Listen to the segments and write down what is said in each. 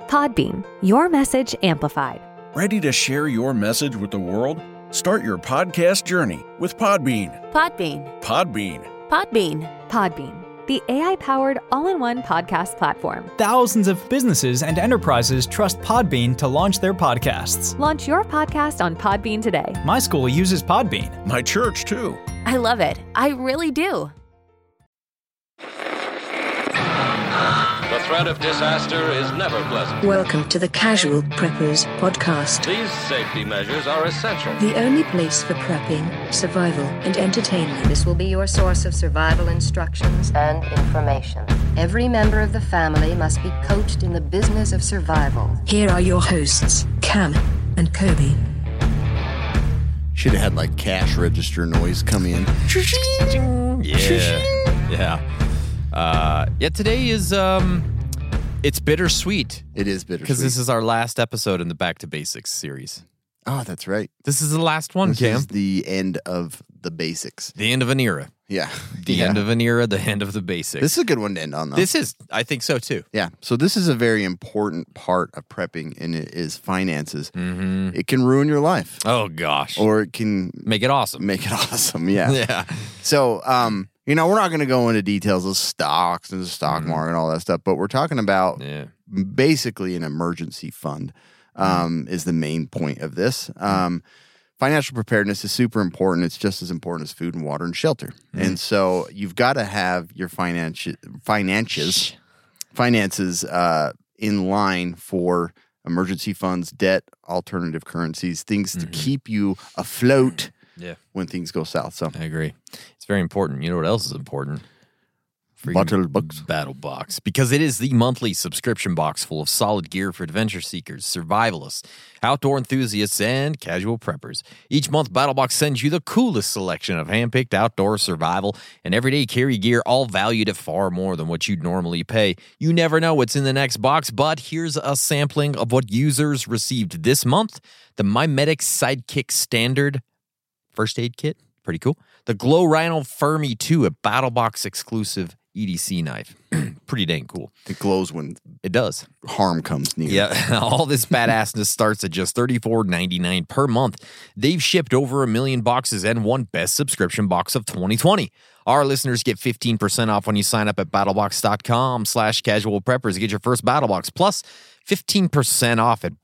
Podbean, your message amplified. Ready to share your message with the world? Start your podcast journey with Podbean. Podbean. Podbean. Podbean. Podbean, the AI-powered all-in-one podcast platform. Thousands of businesses and enterprises trust Podbean to launch their podcasts. Launch your podcast on Podbean today. My school uses Podbean. My church, too. I love it. I really do. The threat of disaster is never pleasant. Welcome to the Casual Preppers podcast. These safety measures are essential. The only place for prepping, survival, and entertainment. This will be your source of survival instructions and information. Every member of the family must be coached in the business of survival. Here are your hosts, Cam and Kobe. Should have had like cash register noise come in. Yeah, today is, it's bittersweet. It is bittersweet. Because this is our last episode in the Back to Basics series. Oh, that's right. This is the last one, This Cam. is the end of the basics. The end of an era. Yeah. The end of an era, the end of the basics. This is a good one to end on, though. I think so, too. Yeah. So this is a very important part of prepping, and it is finances. Mm-hmm. It can ruin your life. Oh, gosh. Or it can make it awesome. Make it awesome, yeah. Yeah. So, we're not going to go into details of stocks and the stock market and all that stuff, but we're talking about basically an emergency fund is the main point of this. Financial preparedness is super important. It's just as important as food and water and shelter. And so you've got to have your finances in line for emergency funds, debt, alternative currencies, things to keep you afloat when things go south. So I agree. It's very important. You know what else is important? Battle Box. Battle Box. Because it is the monthly subscription box full of solid gear for adventure seekers, survivalists, outdoor enthusiasts, and casual preppers. Each month, Battle Box sends you the coolest selection of handpicked outdoor survival and everyday carry gear, all valued at far more than what you'd normally pay. You never know what's in the next box, but here's a sampling of what users received this month. The MyMedic Sidekick Standard First Aid Kit. Pretty cool. The Glow Rhino Fermi 2, a Battle Box exclusive EDC knife. Pretty dang cool. It glows when it does. Harm comes near. Yeah, all this badassness starts at just $34.99 per month. They've shipped over 1 million boxes and won Best Subscription Box of 2020. Our listeners get 15% off when you sign up at battlebox.com/casualpreppers to get your first Battle Box, plus 15% off at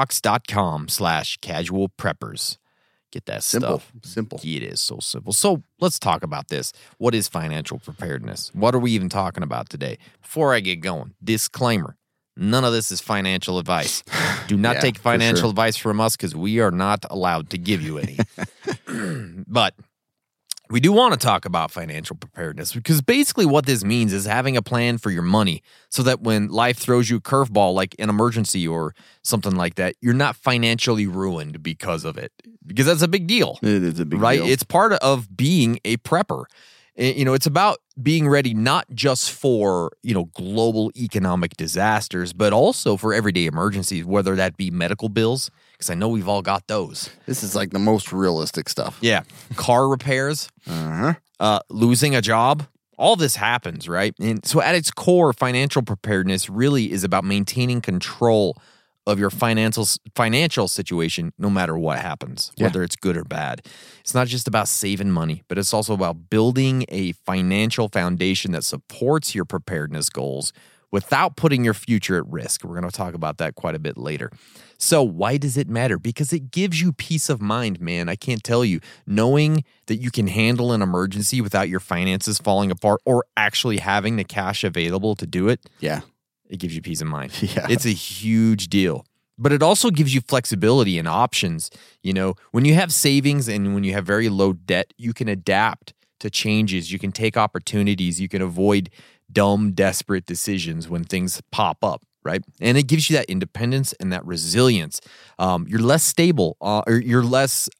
battlebox.com/casualpreppers. Get that stuff. Simple. It is so simple. So let's talk about this. What is financial preparedness? What are we even talking about today? Before I get going, disclaimer. None of this is financial advice. Do not take financial advice from us because we are not allowed to give you any. But we do want to talk about financial preparedness because basically what this means is having a plan for your money so that when life throws you a curveball like an emergency or something like that, you're not financially ruined because of it. Because that's a big deal. It is a big deal. Right? It's part of being a prepper. It's about being ready not just for, global economic disasters, but also for everyday emergencies, whether that be medical bills, because I know we've all got those. This is like the most realistic stuff. Yeah. Car repairs, losing a job. All this happens, right? And so at its core, financial preparedness really is about maintaining control of your financial situation, no matter what happens, whether it's good or bad. It's not just about saving money, but it's also about building a financial foundation that supports your preparedness goals without putting your future at risk. We're going to talk about that quite a bit later. So why does it matter? Because it gives you peace of mind, man. I can't tell you. Knowing that you can handle an emergency without your finances falling apart or actually having the cash available to do it. Yeah. It gives you peace of mind. Yeah. It's a huge deal. But it also gives you flexibility and options. When you have savings and when you have very low debt, you can adapt to changes. You can take opportunities. You can avoid dumb, desperate decisions when things pop up, right? And it gives you that independence and that resilience. You're less stable or you're less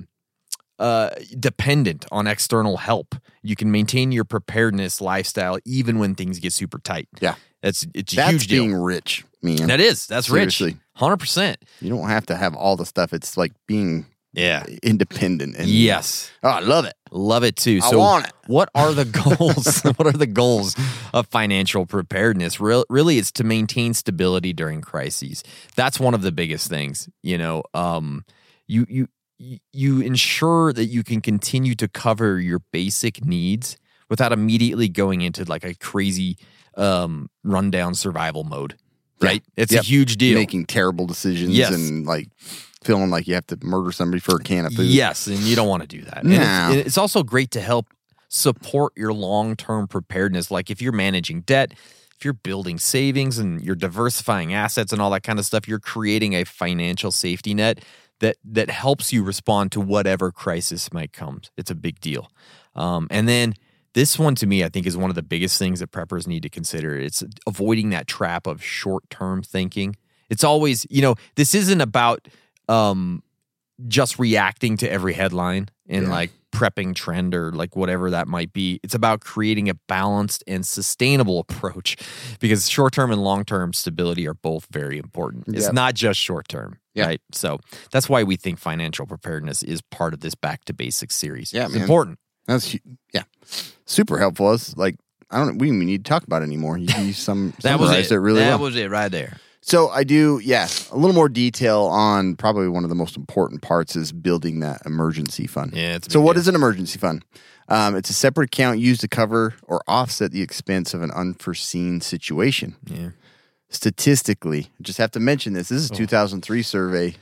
dependent on external help. You can maintain your preparedness lifestyle even when things get super tight. Yeah. It's a That's huge deal. being rich, man. That is. That's Seriously. rich. 100%. You don't have to have all the stuff. It's like being independent. And, yes. Oh, I love it. Love it too. I want it. What are the goals? What are the goals of financial preparedness? Really, it's to maintain stability during crises. That's one of the biggest things. You ensure that you can continue to cover your basic needs without immediately going into like a crazy rundown survival mode. Right? Yeah. It's a huge deal. Making terrible decisions and like feeling like you have to murder somebody for a can of food. Yes, and you don't want to do that. No. And it's also great to help support your long-term preparedness. Like if you're managing debt, if you're building savings and you're diversifying assets and all that kind of stuff, you're creating a financial safety net that helps you respond to whatever crisis might come. It's a big deal. And then this one, to me, I think is one of the biggest things that preppers need to consider. It's avoiding that trap of short-term thinking. It's always, this isn't about just reacting to every headline and like prepping trend or like whatever that might be. It's about creating a balanced and sustainable approach because short-term and long-term stability are both very important. It's not just short-term, right? So that's why we think financial preparedness is part of this Back to Basics series. Yeah, it's important. That's super helpful. It's like we don't even need to talk about it anymore. You summarized it really well. That was it right there. So I do, a little more detail on probably one of the most important parts is building that emergency fund. Yeah. So what is an emergency fund? It's a separate account used to cover or offset the expense of an unforeseen situation. Yeah. Statistically, I just have to mention this. This is 2023 survey,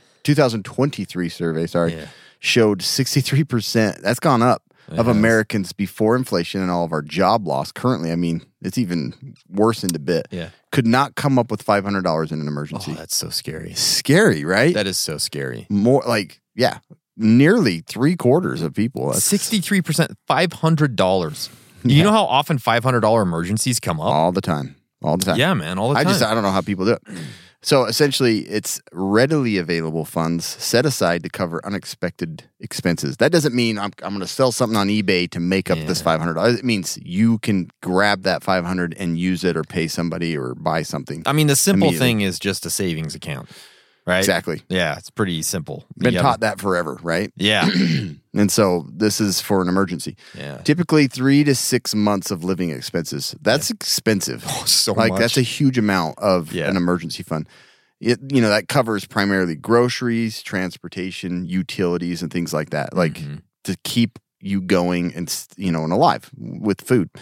showed 63%. That's gone up. Of Americans before inflation and all of our job loss currently, I mean, it's even worsened a bit, could not come up with $500 in an emergency. Oh, that's so scary. Scary, right? That is so scary. More like, nearly 3/4 of people. 63%, $500. You know how often $500 emergencies come up? All the time. Yeah, man, all the time. I don't know how people do it. So essentially, it's readily available funds set aside to cover unexpected expenses. That doesn't mean I'm going to sell something on eBay to make up this $500. It means you can grab that $500 and use it or pay somebody or buy something. I mean, the simple thing is just a savings account, right? Exactly. Yeah, it's pretty simple. Been taught that forever, right? Yeah. And so this is for an emergency. Yeah. Typically 3 to 6 months of living expenses. That's expensive. Oh, so much. That's a huge amount of an emergency fund. That covers primarily groceries, transportation, utilities, and things like that, like to keep you going and alive with food.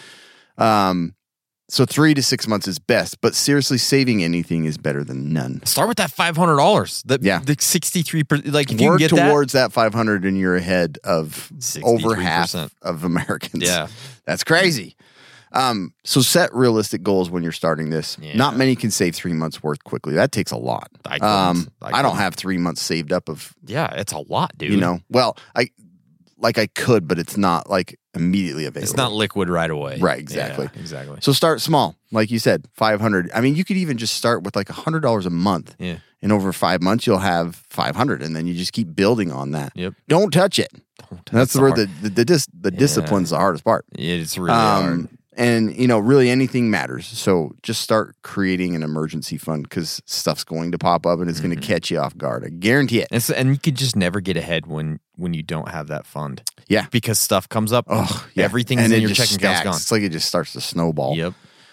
So 3 to 6 months is best, but seriously, saving anything is better than none. Start with that $500. The 63%. Like if you work can get towards that $500, and you're ahead of over half of Americans. Yeah, that's crazy. So set realistic goals when you're starting this. Yeah. Not many can save 3 months worth quickly. That takes a lot. I don't have 3 months saved up of. Yeah, it's a lot, dude. Well, I could, but it's not like immediately available. It's not liquid right away. Right, exactly. Yeah, exactly. So start small. Like you said, $500. I mean, you could even just start with like $100 a month. Yeah. And over 5 months, you'll have $500, and then you just keep building on that. Yep. Don't touch it. That's where the discipline's the hardest part. It's really hard. And, really anything matters. So just start creating an emergency fund because stuff's going to pop up and it's going to catch you off guard. I guarantee it. And you could just never get ahead when you don't have that fund. Yeah. Because stuff comes up. Oh, yeah. Everything's in your checking account's gone. It's like it just starts to snowball. Yep.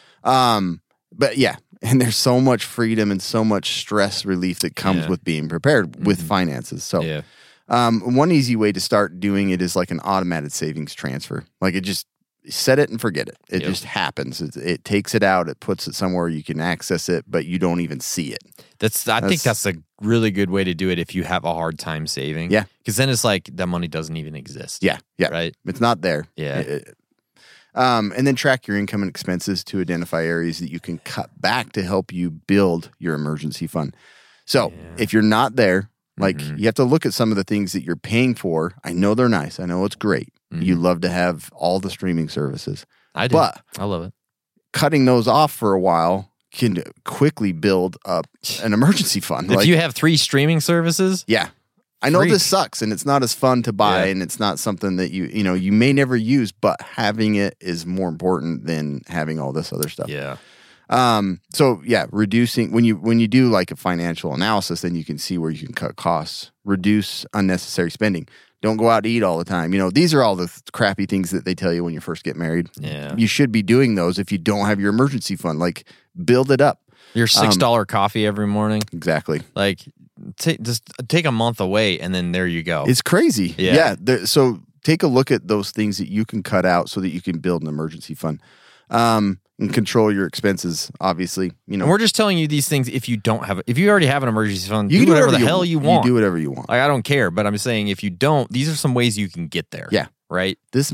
But yeah, and there's so much freedom and so much stress relief that comes with being prepared with finances. So one easy way to start doing it is like an automated savings transfer. Like it just set it and forget it. It just happens. It takes it out. It puts it somewhere you can access it, but you don't even see it. I think that's a really good way to do it if you have a hard time saving. Yeah. Because then it's like that money doesn't even exist. Yeah. Yeah. Right? It's not there. Yeah. And then track your income and expenses to identify areas that you can cut back to help you build your emergency fund. So if you're not there, like you have to look at some of the things that you're paying for. I know they're nice. I know it's great. You love to have all the streaming services. I do. But I love it. Cutting those off for a while can quickly build up an emergency fund. If you have 3 streaming services? Yeah. I know this sucks and it's not as fun to buy and it's not something that you may never use, but having it is more important than having all this other stuff. Yeah. So yeah, reducing when you do like a financial analysis, then you can see where you can cut costs, reduce unnecessary spending. Don't go out to eat all the time. These are all the crappy things that they tell you when you first get married. Yeah. You should be doing those if you don't have your emergency fund. Like, build it up. Your $6 coffee every morning. Exactly. Like, just take a month away, and then there you go. It's crazy. Yeah. So take a look at those things that you can cut out so that you can build an emergency fund. And control your expenses, obviously. And we're just telling you these things if you already have an emergency fund, you do can whatever the hell you want. You do whatever you want. Like, I don't care, but I'm saying if you don't, these are some ways you can get there. Yeah. Right? This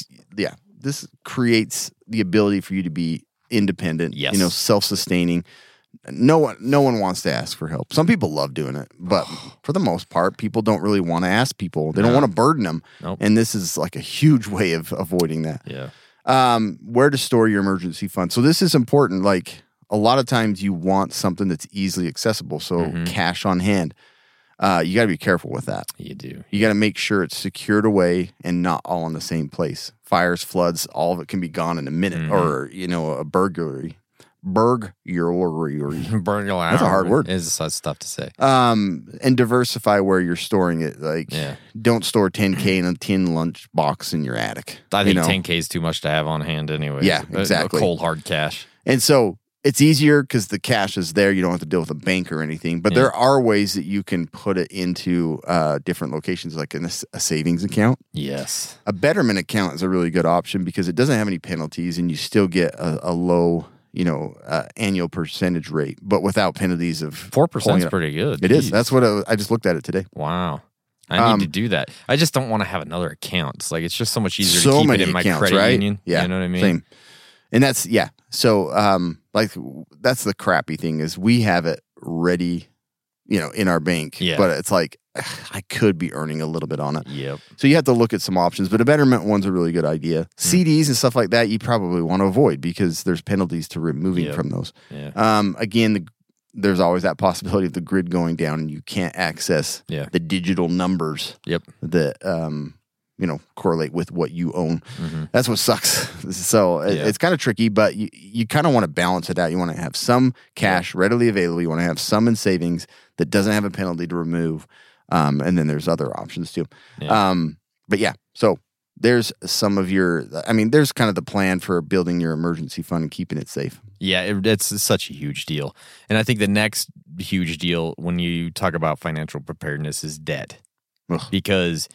creates the ability for you to be independent, Yes. Self-sustaining. No one wants to ask for help. Some people love doing it, but for the most part, people don't really want to ask people. They don't want to burden them. Nope. And this is like a huge way of avoiding that. Yeah. Where to store your emergency fund. So this is important. Like, a lot of times you want something that's easily accessible. So cash on hand. You got to be careful with that. You do. You got to make sure it's secured away and not all in the same place. Fires, floods, all of it can be gone in a minute, or a burglary. Burglary. That's a hard word. It's tough to say. And diversify where you're storing it. Like, don't store $10K in a tin lunch box in your attic. I think $10K is too much to have on hand anyway. Yeah, exactly. A cold hard cash. And so it's easier because the cash is there. You don't have to deal with a bank or anything. But there are ways that you can put it into different locations, like in a savings account. Yes. A Betterment account is a really good option because it doesn't have any penalties, and you still get a low annual percentage rate, but without penalties of 4% is pretty good. It is. That's what I just looked at it today. Wow. I need to do that. I just don't want to have another account. It's like, it's just so much easier to keep it in my accounts, credit right? union. Yeah. You know what I mean? Same. And that's, So, that's the crappy thing is we have it ready, in our bank. Yeah. But it's like, I could be earning a little bit on it. Yep. So you have to look at some options, but a Betterment one's a really good idea. CDs and stuff like that, you probably want to avoid because there's penalties to removing from those. Yeah. Again, there's always that possibility of the grid going down and you can't access the digital numbers that, correlate with what you own. That's what sucks. So it's kind of tricky, but you kind of want to balance it out. You want to have some cash readily available. You want to have some in savings that doesn't have a penalty to remove. And then there's other options too. So there's some of there's kind of the plan for building your emergency fund and keeping it safe. Yeah, it's such a huge deal. And I think the next huge deal when you talk about financial preparedness is debt. Ugh. Because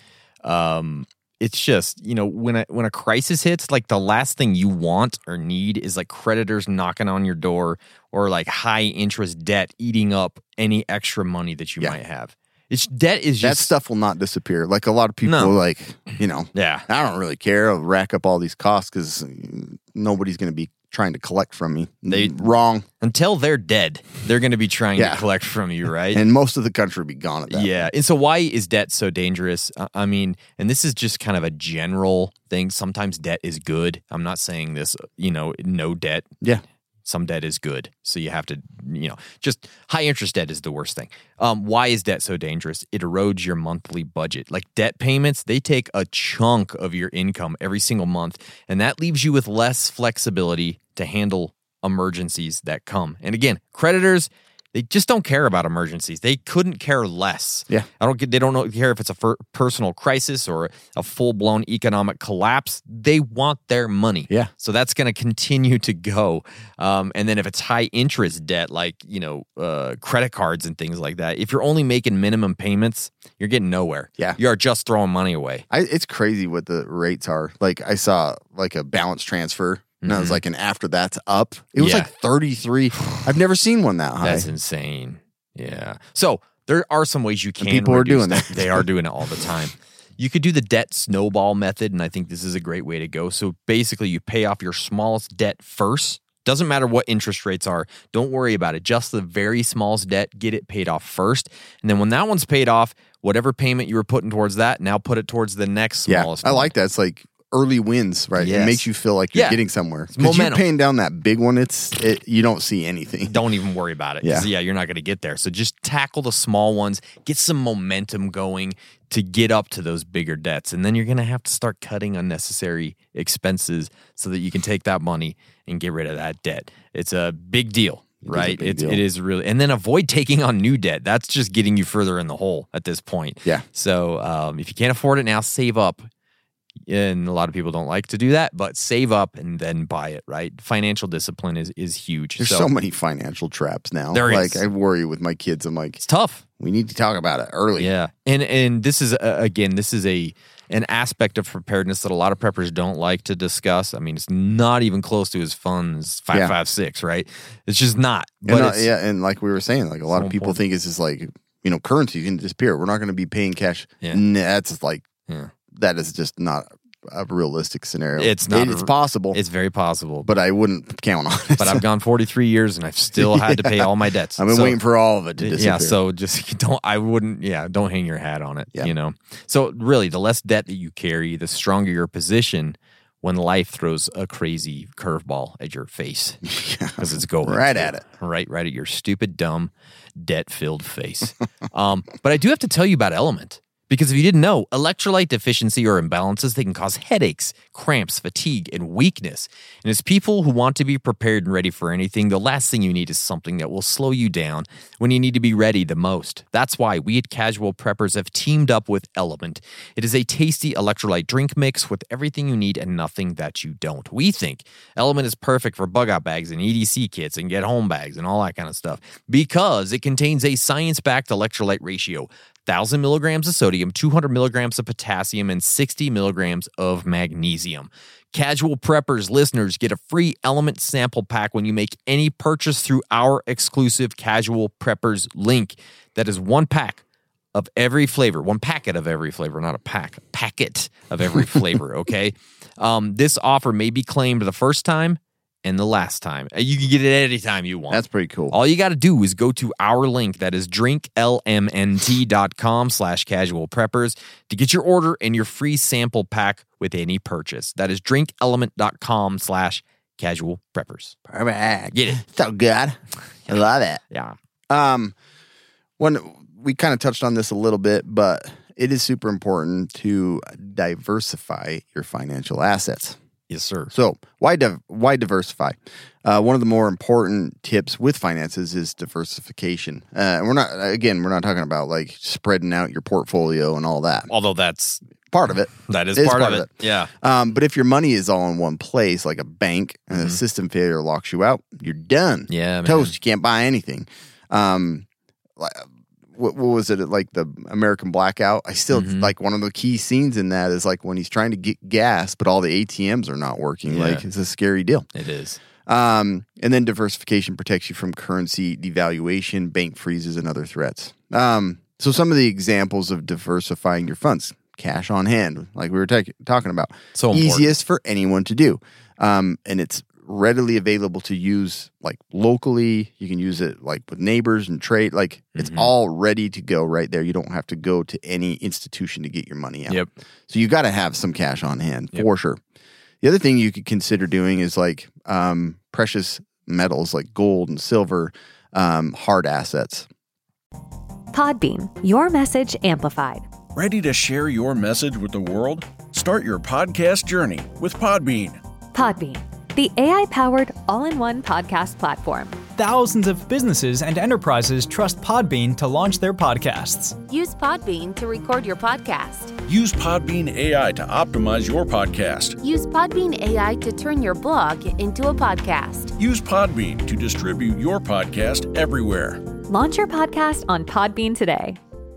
it's just, when a crisis hits, like the last thing you want or need is like creditors knocking on your door or like high interest debt eating up any extra money that you might have. Debt is just... That stuff will not disappear. Like a lot of people I don't really care. I'll rack up all these costs because nobody's going to be trying to collect from me. Wrong. Until they're dead, they're going to be trying to collect from you, right? And most of the country will be gone at that point. And so why is debt so dangerous? And this is just kind of a general thing. Sometimes debt is good. I'm not saying this, no debt. Yeah. Some debt is good. So you have to, just high interest debt is the worst thing. Why is debt so dangerous? It erodes your monthly budget. Like debt payments, they take a chunk of your income every single month, and that leaves you with less flexibility to handle emergencies that come. And again, creditors, they just don't care about emergencies. They couldn't care less. Yeah. They don't care if it's a personal crisis or a full-blown economic collapse. They want their money. Yeah. So that's going to continue to go. And then if it's high interest debt, like, credit cards and things like that, if you're only making minimum payments, you're getting nowhere. Yeah. You are just throwing money away. It's crazy what the rates are. Like I saw like a balance transfer. And I was like, and after that's up, it was like 33. I've never seen one that high. That's insane. Yeah. So there are some ways you can. And people are doing that. They are doing it all the time. You could do the debt snowball method, and I think this is a great way to go. So basically, you pay off your smallest debt first. Doesn't matter what interest rates are. Don't worry about it. Just the very smallest debt, get it paid off first. And then when that one's paid off, whatever payment you were putting towards that, now put it towards the next smallest. I like that. It's like early wins, right? Yes. It makes you feel like you're Yeah. getting somewhere. It's Because you're momentum. paying down that big one, you don't see anything. Don't even worry about it. 'Cause, Yeah. You're not going to get there. So just tackle the small ones, get some momentum going to get up to those bigger debts. And then you're going to have to start cutting unnecessary expenses so that you can take that money and get rid of that debt. It's a big deal, right? big deal. It is really. And then avoid taking on new debt. That's just getting you further in the hole at this point. Yeah. So if you can't afford it now, save up. And a lot of people don't like to do that, but save up and then buy it, right? Financial discipline is huge. There's so many financial traps now. There like is. I worry with my kids. I'm like, It's tough. we need to talk about it early. Yeah. And this is, again, this is an aspect of preparedness that a lot of preppers don't like to discuss. I mean, it's not even close to as fun as 556, right? It's just not. But And like we were saying, like a lot of people think it's just like, currency can disappear. We're not going to be paying cash. Yeah. That's like, that is just not a realistic scenario. It's not. It's possible. It's very possible. But I wouldn't count on it. But I've gone 43 years and I've still had to pay all my debts. I've been waiting for all of it to disappear. Yeah, so just don't hang your hat on it, Yeah. So really, the less debt that you carry, the stronger your position when life throws a crazy curveball at your face. Because it's going Right to. at it. Right at your stupid, dumb, debt-filled face. But I do have to tell you about Element. Because if you didn't know, electrolyte deficiency or imbalances, they can cause headaches, cramps, fatigue, and weakness. And as people who want to be prepared and ready for anything, the last thing you need is something that will slow you down when you need to be ready the most. That's why we at Casual Preppers have teamed up with Element. It is a tasty electrolyte drink mix with everything you need and nothing that you don't. We think Element is perfect for bug-out bags and EDC kits and get-home bags and all that kind of stuff because it contains a science-backed electrolyte ratio. 1,000 milligrams of sodium, 200 milligrams of potassium, and 60 milligrams of magnesium. Casual Preppers listeners get a free Element sample pack when you make any purchase through our exclusive Casual Preppers link. That is one pack of every flavor, one packet of every flavor, not a packet of every flavor, okay? This offer may be claimed the first time and the last time. You can get it anytime you want. That's pretty cool. All you got to do is go to our link. That is drinklmnt.com/casualpreppers to get your order and your free sample pack with any purchase. That is drinkelement.com/casualpreppers. Perfect. Get it. So good. I love it. Yeah. When we kind of touched on this a little bit, but it is super important to diversify your financial assets. Yes, sir. So why diversify? One of the more important tips with finances is diversification. And we're not talking about like spreading out your portfolio and all that. Although that's Part of it. That is It part of it. Yeah. But if your money is all in one place, like a bank, and a system failure locks you out, you're done. Yeah, man. Toast. You can't buy anything. What was it, like the American Blackout? I still like one of the key scenes in that is like when he's trying to get gas, but all the ATMs are not working. Yeah. Like it's a scary deal. It is. And then diversification protects you from currency devaluation, bank freezes, and other threats. So some of the examples of diversifying your funds: cash on hand, like we were talking about. So important. Easiest for anyone to do, and it's readily available to use like locally. You can use it like with neighbors and trade. Like it's all ready to go right there. You don't have to go to any institution to get your money out. Yep. So you got to have some cash on hand for sure. The other thing you could consider doing is like precious metals like gold and silver, hard assets. Podbean, your message amplified. Ready to share your message with the world? Start your podcast journey with Podbean. Podbean, the AI-powered all-in-one podcast platform. Thousands of businesses and enterprises trust Podbean to launch their podcasts. Use Podbean to record your podcast. Use Podbean AI to optimize your podcast. Use Podbean AI to turn your blog into a podcast. Use Podbean to distribute your podcast everywhere. Launch your podcast on Podbean today.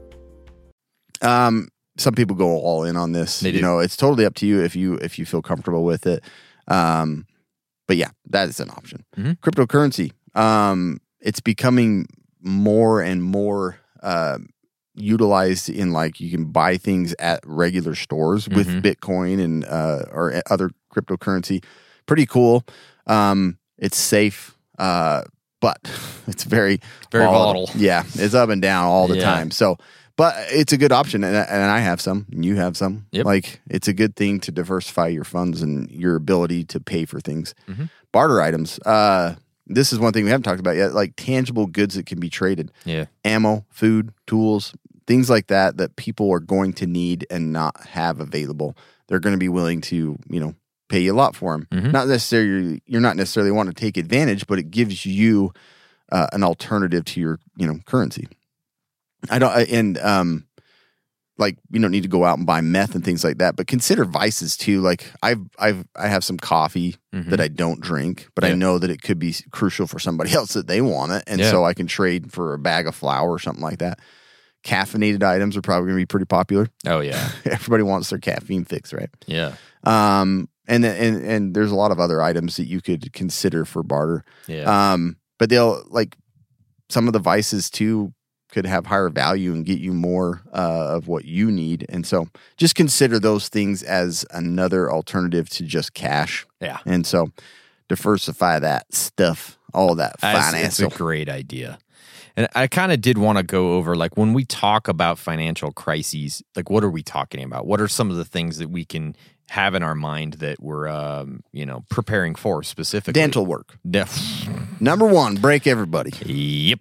Some people go all in on this. They do. You know, it's totally up to you if you feel comfortable with it. But yeah, that is an option. Cryptocurrency. It's becoming more and more utilized in like you can buy things at regular stores with Bitcoin and or other cryptocurrency. Pretty cool. It's safe, but it's very Very volatile. Yeah, it's up and down all the Yeah. time. So, But it's a good option, and I have some, and you have some. Yep. Like, it's a good thing to diversify your funds and your ability to pay for things. Mm-hmm. Barter items. This is one thing we haven't talked about yet, like tangible goods that can be traded. Yeah. Ammo, food, tools, things like that people are going to need and not have available. They're going to be willing to, pay you a lot for them. Mm-hmm. Not necessarily, you're not necessarily wanting to take advantage, but it gives you an alternative to your, currency. You don't need to go out and buy meth and things like that, but consider vices too. Like I have some coffee that I don't drink, but I know that it could be crucial for somebody else that they want it. And so I can trade for a bag of flour or something like that. Caffeinated items are probably going to be pretty popular. Oh yeah. Everybody wants their caffeine fix, right? Yeah. And there's a lot of other items that you could consider for barter. Yeah. But they'll some of the vices too could have higher value and get you more of what you need. And so just consider those things as another alternative to just cash. Yeah. And so diversify that stuff, all that finance. It's a great idea. And I kind of did want to go over, like, when we talk about financial crises, like, what are we talking about? What are some of the things that we can have in our mind that we're, preparing for specifically? Dental work. Number one, break everybody. Yep.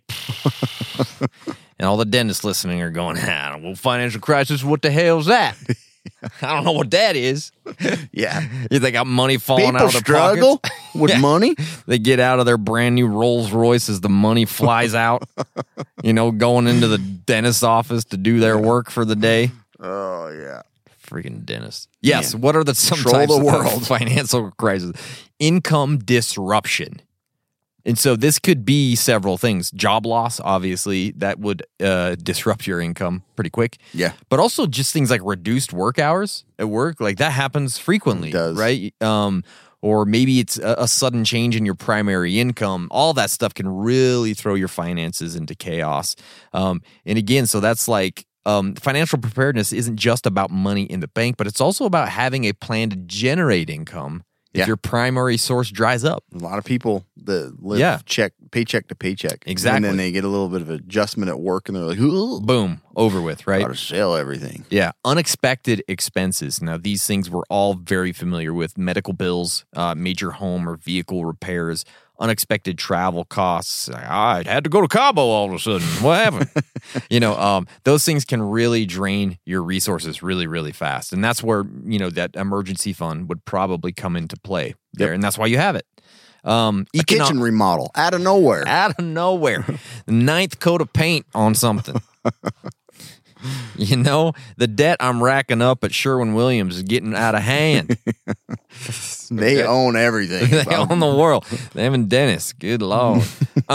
And all the dentists listening are going, well, financial crisis, what the hell's that? I don't know what that is. Yeah. They got money falling People out of their struggle pockets. with money. They get out of their brand new Rolls Royce as the money flies out, going into the dentist's office to do their work for the day. Oh, yeah. Freaking dentist. Yes. Man. What are some Control types the world. of financial crisis? Income disruption. And so this could be several things. Job loss, obviously, that would disrupt your income pretty quick. Yeah. But also just things like reduced work hours at work. Like that happens frequently, It does. right? Or maybe it's a sudden change in your primary income. All that stuff can really throw your finances into chaos. And again, so that's like financial preparedness isn't just about money in the bank, but it's also about having a plan to generate income if your primary source dries up. A lot of people that live paycheck to paycheck. Exactly. And then they get a little bit of adjustment at work and they're like, ooh, Boom, over with, right? gotta sell everything. Yeah, unexpected expenses. Now, these things we're all very familiar with: medical bills, major home or vehicle repairs, unexpected travel costs. I had to go to Cabo all of a sudden. What happened? Those things can really drain your resources really, really fast. And that's where, that emergency fund would probably come into play there. And that's why you have it. A kitchen remodel out of nowhere. Out of nowhere. The 9th coat of paint on something. The debt I'm racking up at Sherwin-Williams is getting out of hand. They own everything. They own the world. They have dentists. Good Lord.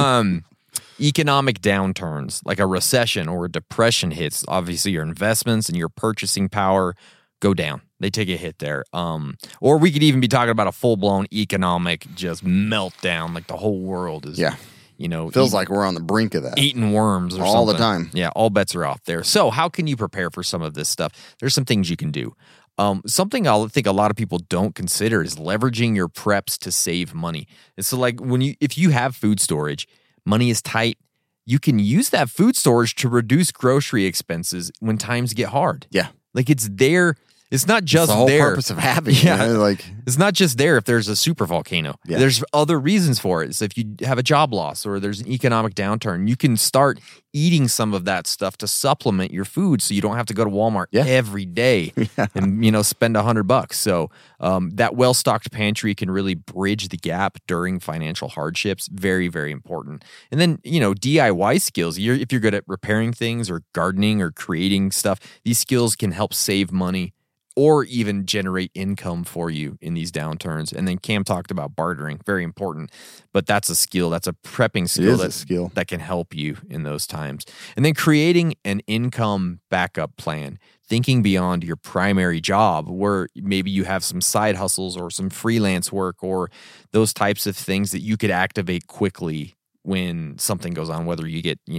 Economic downturns, like a recession or a depression hits, obviously your investments and your purchasing power go down. They take a hit there. Or we could even be talking about a full-blown economic just meltdown, like the whole world is, feels like we're on the brink of that. Eating worms or all something. the time. Yeah, all bets are off there. So how can you prepare for some of this stuff? There's some things you can do. Something I think a lot of people don't consider is leveraging your preps to save money. And so like if you have food storage, money is tight, you can use that food storage to reduce grocery expenses when times get hard. Yeah. Like it's there. It's not just the whole there. purpose of having it. Yeah. Like, It's not just there if there's a super volcano. Yeah. There's other reasons for it. So if you have a job loss or there's an economic downturn, you can start eating some of that stuff to supplement your food so you don't have to go to Walmart every day and spend $100. So that well-stocked pantry can really bridge the gap during financial hardships. Very, very important. And then, DIY skills. If you're good at repairing things or gardening or creating stuff, these skills can help save money or even generate income for you in these downturns. And then Cam talked about bartering, very important. But that's a skill. That's a prepping skill that can help you in those times. And then creating an income backup plan, thinking beyond your primary job where maybe you have some side hustles or some freelance work or those types of things that you could activate quickly when something goes on, whether you get,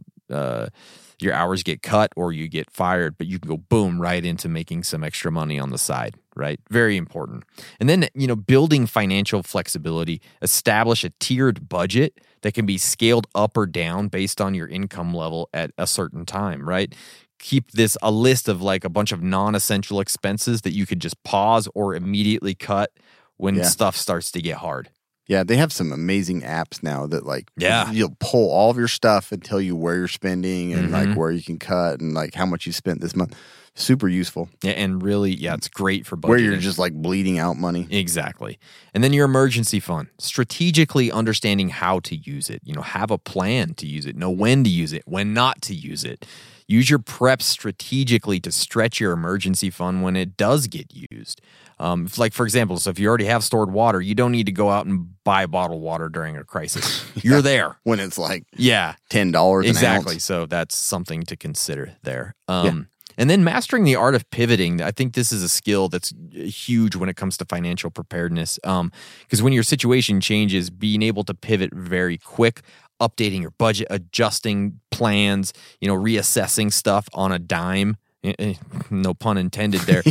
your hours get cut or you get fired, but you can go boom right into making some extra money on the side, right? Very important. And then, building financial flexibility, establish a tiered budget that can be scaled up or down based on your income level at a certain time, right? keep a list of like a bunch of non-essential expenses that you could just pause or immediately cut when stuff starts to get hard. Yeah, they have some amazing apps now that like you'll pull all of your stuff and tell you where you're spending and like where you can cut and like how much you spent this month. Super useful. Yeah, and really, it's great for budgeting. Where you're just like bleeding out money. Exactly. And then your emergency fund, strategically understanding how to use it. Have a plan to use it, know when to use it, when not to use it. Use your preps strategically to stretch your emergency fund when it does get used. Like, for example, so if you already have stored water, you don't need to go out and buy bottled water during a crisis. You're there. When it's like $10 an ounce. So that's something to consider there. And then mastering the art of pivoting. I think this is a skill that's huge when it comes to financial preparedness. Because when your situation changes, being able to pivot very quick, updating your budget, adjusting plans, reassessing stuff on a dime, no pun intended there,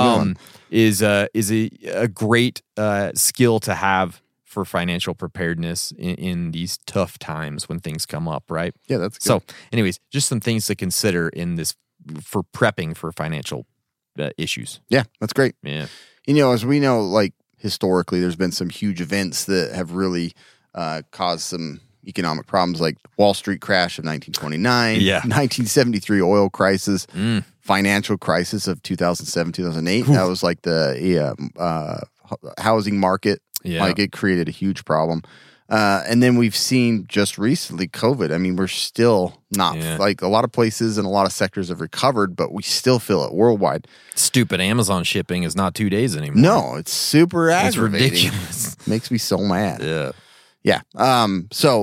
is a great skill to have for financial preparedness in these tough times when things come up, right? Yeah, that's good. So anyways, just some things to consider in this for prepping for financial issues. Yeah, that's great. Yeah. As we know, like historically, there's been some huge events that have really caused some economic problems, like Wall Street crash of 1929, 1973 oil crisis, financial crisis of 2007, 2008. That was like the housing market. Yeah. Like it created a huge problem. And then we've seen just recently COVID. I mean, we're still not like a lot of places and a lot of sectors have recovered, but we still feel it worldwide. Stupid Amazon shipping is not 2 days anymore. No, it's super aggravating. It's ridiculous. Makes me so mad. Yeah. Yeah.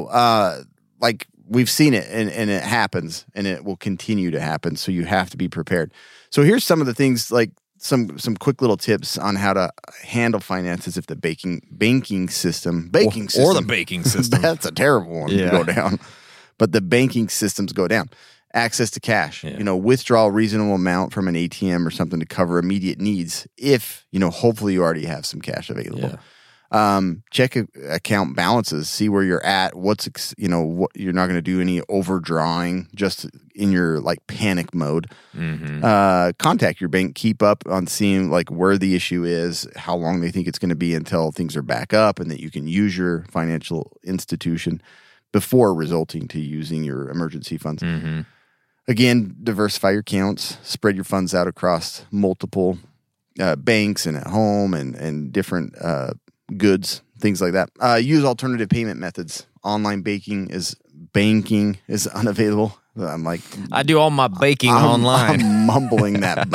Like we've seen it and it happens and it will continue to happen. So you have to be prepared. So here's some of the things like some quick little tips on how to handle finances if the banking system, or the baking system. That's a terrible one to go down. But the banking systems go down. Access to cash, withdraw a reasonable amount from an ATM or something to cover immediate needs. If, hopefully you already have some cash available. Check account balances, see where you're at. What you're not going to do any overdrawing just in your like panic mode. Contact your bank, keep up on seeing like where the issue is, how long they think it's going to be until things are back up and that you can use your financial institution before resulting to using your emergency funds. Again, diversify your accounts, spread your funds out across multiple banks and at home and different goods, things like that. Use alternative payment methods. Online banking is unavailable. I'm like, I do all my baking online. I'm mumbling that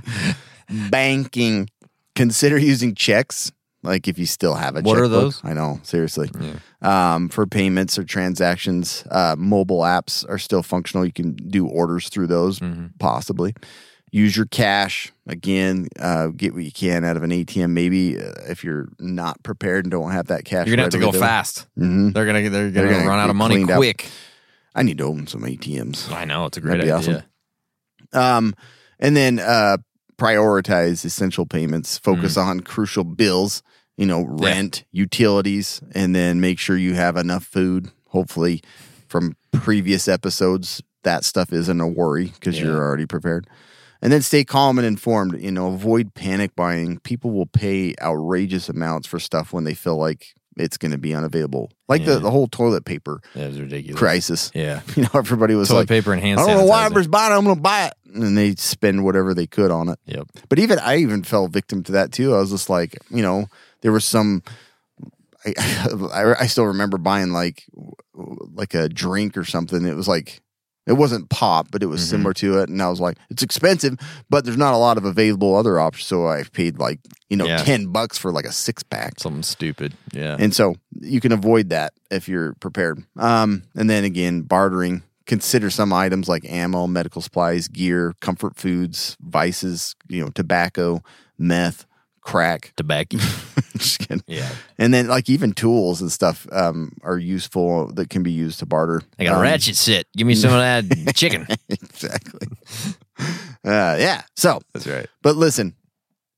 banking. Consider using checks. Like if you still have a checkbook. What are those? I know, seriously. Yeah. For payments or transactions, mobile apps are still functional. You can do orders through those, possibly. Use your cash. Again, get what you can out of an ATM. Maybe if you're not prepared and don't have that cash, you're gonna have to go fast. They're gonna run out of money quick. I need to own some ATMs. I know, it's a great idea. Awesome. And then prioritize essential payments. Focus on crucial bills. Rent, utilities, and then make sure you have enough food. Hopefully, from previous episodes, that stuff isn't a worry because you're already prepared. And then stay calm and informed. Avoid panic buying. People will pay outrageous amounts for stuff when they feel like it's going to be unavailable. Like the whole toilet paper crisis. Yeah. Everybody was toilet paper and hand sanitizer. I don't know why everybody's buying it. I'm going to buy it. And they spend whatever they could on it. Yep. But I even fell victim to that too. I was just like, there was some... I still remember buying like a drink or something. It was like... It wasn't pop, but it was similar to it. And I was like, it's expensive, but there's not a lot of available other options. So I paid like, $10 for like a 6-pack. Something stupid. Yeah. And so you can avoid that if you're prepared. And then again, bartering. Consider some items like ammo, medical supplies, gear, comfort foods, vices, tobacco, meth, crack, tobacco. Just kidding. Yeah. And then like even tools and stuff are useful that can be used to barter. I got a ratchet set. Give me some of that chicken. Exactly. Yeah. So that's right. But listen,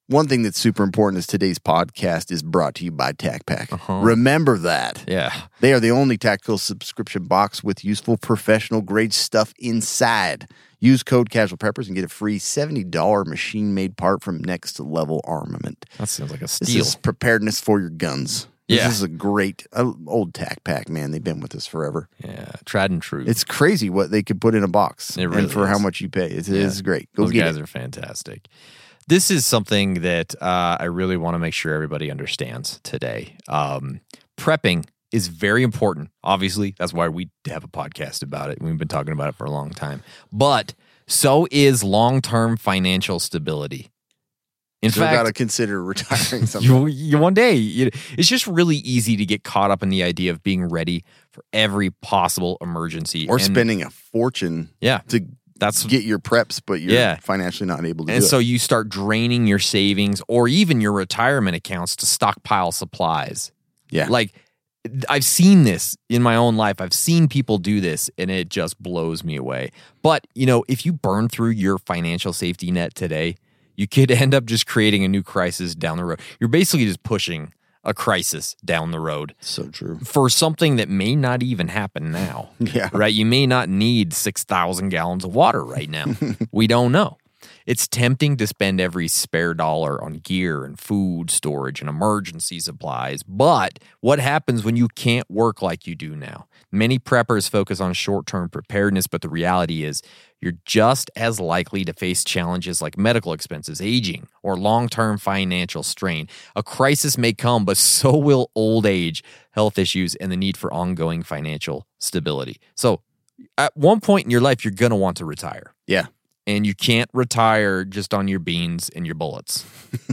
one thing that's super important is today's podcast is brought to you by TacPack. Uh-huh. Remember that. Yeah. They are the only tactical subscription box with useful professional-grade stuff inside. Use code Casual Preppers and get a free $70 machine-made part from Next Level Armament. That sounds like a This steal. is preparedness for your guns. Yeah. This is a great old TacPack, man. They've been with us forever. Yeah, tried and true. It's crazy what they could put in a box It really and for is. how much you pay. It's great. Go Those get guys it. are fantastic. This is something that I really want to make sure everybody understands today. Prepping is very important. Obviously, that's why we have a podcast about it. We've been talking about it for a long time. But so is long-term financial stability. In Still fact, got to consider retiring sometime. you one day, it's just really easy to get caught up in the idea of being ready for every possible emergency. Or And- spending a fortune to get your preps, but you're financially not able to do and it. so you start draining your savings or even your retirement accounts to stockpile supplies. Yeah. Like, I've seen this in my own life. I've seen people do this, and it just blows me away. But, if you burn through your financial safety net today, you could end up just creating a new crisis down the road. You're basically just pushing a crisis down the road. So true. For something that may not even happen now. Yeah. Right? You may not need 6,000 gallons of water right now. We don't know. It's tempting to spend every spare dollar on gear and food storage and emergency supplies. But what happens when you can't work like you do now? Many preppers focus on short-term preparedness, but the reality is you're just as likely to face challenges like medical expenses, aging, or long-term financial strain. A crisis may come, but so will old age, health issues, and the need for ongoing financial stability. So at one point in your life, you're going to want to retire. Yeah. And you can't retire just on your beans and your bullets.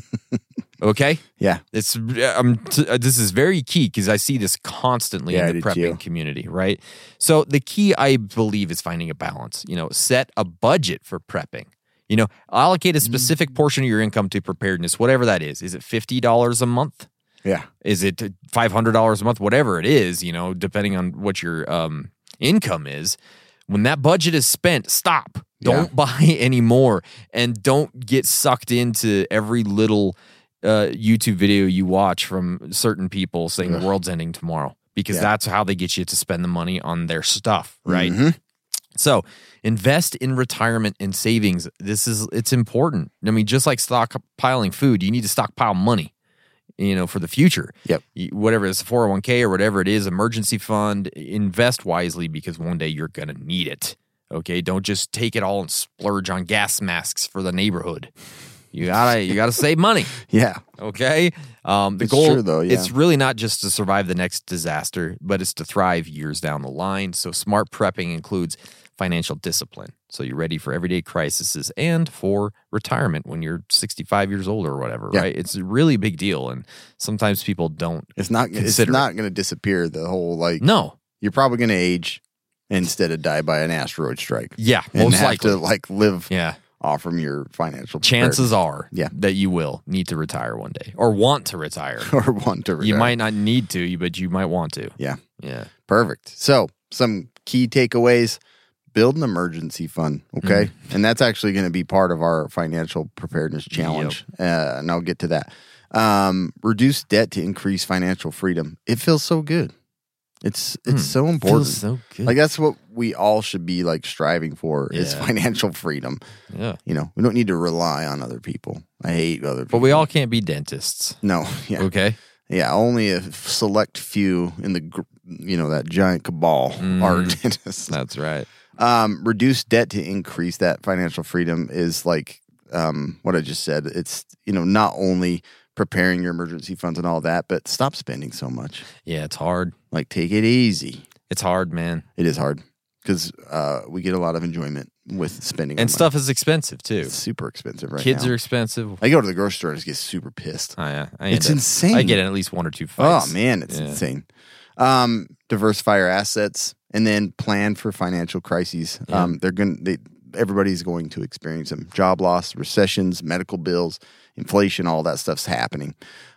Okay? Yeah. This is very key because I see this constantly in the prepping community, right? So the key, I believe, is finding a balance. Set a budget for prepping. Allocate a specific portion of your income to preparedness, whatever that is. Is it $50 a month? Yeah. Is it $500 a month? Whatever it is, depending on what your income is. When that budget is spent, stop. Don't buy any more, and don't get sucked into every little YouTube video you watch from certain people saying the world's ending tomorrow, because that's how they get you to spend the money on their stuff, right? Mm-hmm. So invest in retirement and savings. It's important. I mean, just like stockpiling food, you need to stockpile money, for the future. Yep. Whatever it's a 401k or whatever it is, emergency fund, invest wisely because one day you're going to need it. Okay. Don't just take it all and splurge on gas masks for the neighborhood. You gotta save money. Yeah. Okay. The It's goal, true, though, yeah. it's really not just to survive the next disaster, but it's to thrive years down the line. So smart prepping includes financial discipline. So you're ready for everyday crises and for retirement when you're 65 years old or whatever, right? It's a really big deal. And sometimes people don't It's not going to disappear. The whole No. You're probably going to age instead of die by an asteroid strike. Yeah, and most have likely. to live Yeah. off from your financial Chances preparedness. are that you will need to retire one day or want to retire. Or want to retire. You might not need to, but you might want to. Yeah. Yeah. Perfect. So some key takeaways. Build an emergency fund, okay? And that's actually going to be part of our financial preparedness challenge. And I'll get to that. Reduce debt to increase financial freedom. It feels so good. It's so important. Feels so good. Like that's what we all should be like striving for is financial freedom. Yeah. We don't need to rely on other people. I hate other people. But we all can't be dentists. No. Yeah. Okay. Yeah. Only a select few in the that giant cabal are dentists. That's right. Reduce debt to increase that financial freedom is like what I just said. It's not only preparing your emergency funds and all that, but stop spending so much. Yeah, it's hard. Like take it easy. It's hard, man. It is hard because we get a lot of enjoyment with spending. And our stuff money. is expensive too. It's super expensive right Kids now. are expensive. I go to the grocery store and just get super pissed. Oh, yeah. It's insane. I get in at least one or two fights. Oh man, it's insane. Diversify your assets and then plan for financial crises. Yeah. Everybody's going to experience them. Job loss, recessions, medical bills, inflation, all that stuff's happening,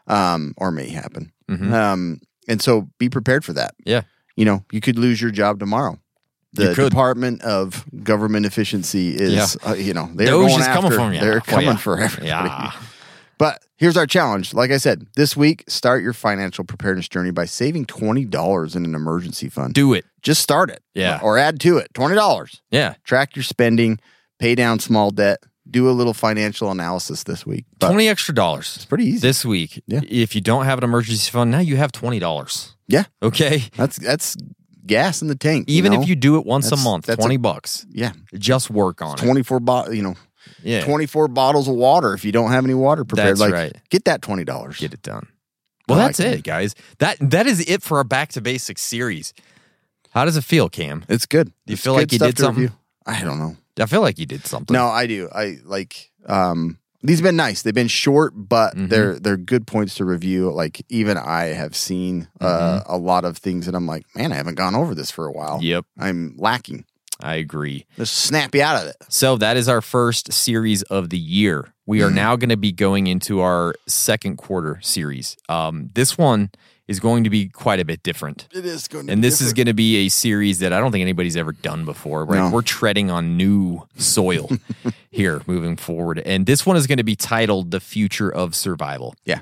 or may happen. Mm-hmm. And so be prepared for that. Yeah. You could lose your job tomorrow. The You could. Department of Government Efficiency is, they're Doge going is after. coming from you. They're Oh, coming yeah. for everybody. Yeah. But here's our challenge. Like I said, this week, start your financial preparedness journey by saving $20 in an emergency fund. Do it. Just start it. Yeah. Or add to it. $20. Yeah. Track your spending, pay down small debt, do a little financial analysis this week. But $20 extra. It's pretty easy. this week. Yeah. If you don't have an emergency fund, now you have $20. Yeah. Okay. That's gas in the tank. Even you know? if you do it once a That's- month, that's $20. Yeah. Just work on it. 24 Yeah. 24 bottles of water if you don't have any water prepared. That's right. Get that $20. Get it done. Well, that's it, guys. That is it for our Back to Basics series. How does it feel, Cam? It's good. Do you feel like you did something? I don't know. I feel like you did something. No, I do. I like these have been nice. They've been short, but they're good points to review. Like even I have seen a lot of things that I'm like, man, I haven't gone over this for a while. Yep. I'm lacking. I agree. Just snap you out of it. So that is our first series of the year. We are now going to be going into our second quarter series. This one is going to be quite a bit different. It is going to and be this is going to be a series that I don't think anybody's ever done before. Right? No. We're treading on new soil here moving forward. And this one is going to be titled The Future of Survival. Yeah.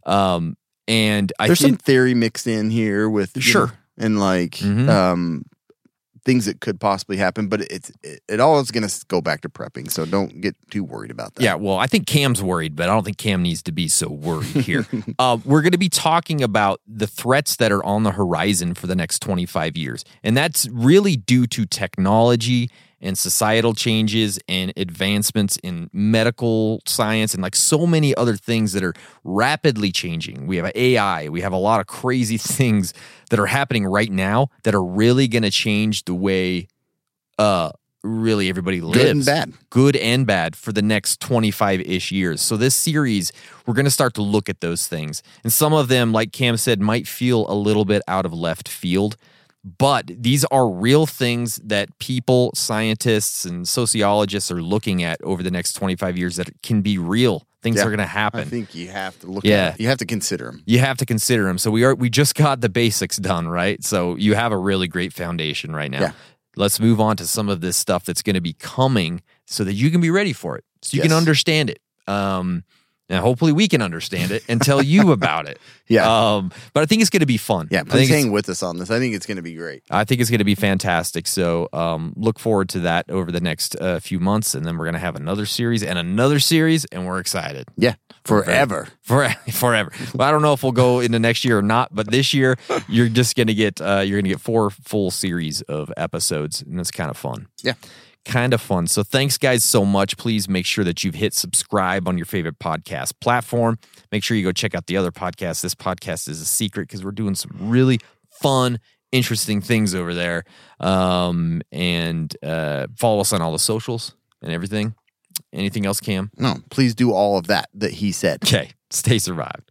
And I There's think some theory mixed in here with you Sure. know, and like things that could possibly happen, but it all is going to go back to prepping. So don't get too worried about that. Yeah, well, I think Cam's worried, but I don't think Cam needs to be so worried here. We're going to be talking about the threats that are on the horizon for the next 25 years. And that's really due to technology and societal changes and advancements in medical science and like so many other things that are rapidly changing. We have AI. We have a lot of crazy things that are happening right now that are really going to change the way really everybody lives. Good and bad. Good and bad for the next 25-ish years. So this series, we're going to start to look at those things. And some of them, like Cam said, might feel a little bit out of left field. But these are real things that people, scientists, and sociologists are looking at over the next 25 years that can be real. Things are going to happen. I think you have to look at it. You have to consider them. You have to consider them. So we just got the basics done, right? So you have a really great foundation right now. Yeah. Let's move on to some of this stuff that's going to be coming so that you can be ready for it, so you can understand it. Now, hopefully we can understand it and tell you about it. Yeah. But I think it's going to be fun. Yeah, please hang with us on this. I think it's going to be great. I think it's going to be fantastic. So look forward to that over the next few months. And then we're going to have another series, and we're excited. Yeah, forever. Forever. Well, I don't know if we'll go into next year or not, but this year you're just going to get 4 full series of episodes, and that's kind of fun. Yeah. Kind of fun. So thanks, guys, so much. Please make sure that you've hit subscribe on your favorite podcast platform. Make sure you go check out the other podcasts. This podcast is a secret because we're doing some really fun, interesting things over there. And follow us on all the socials and everything. Anything else, Cam? No, please do all of that he said. Okay. Stay survived.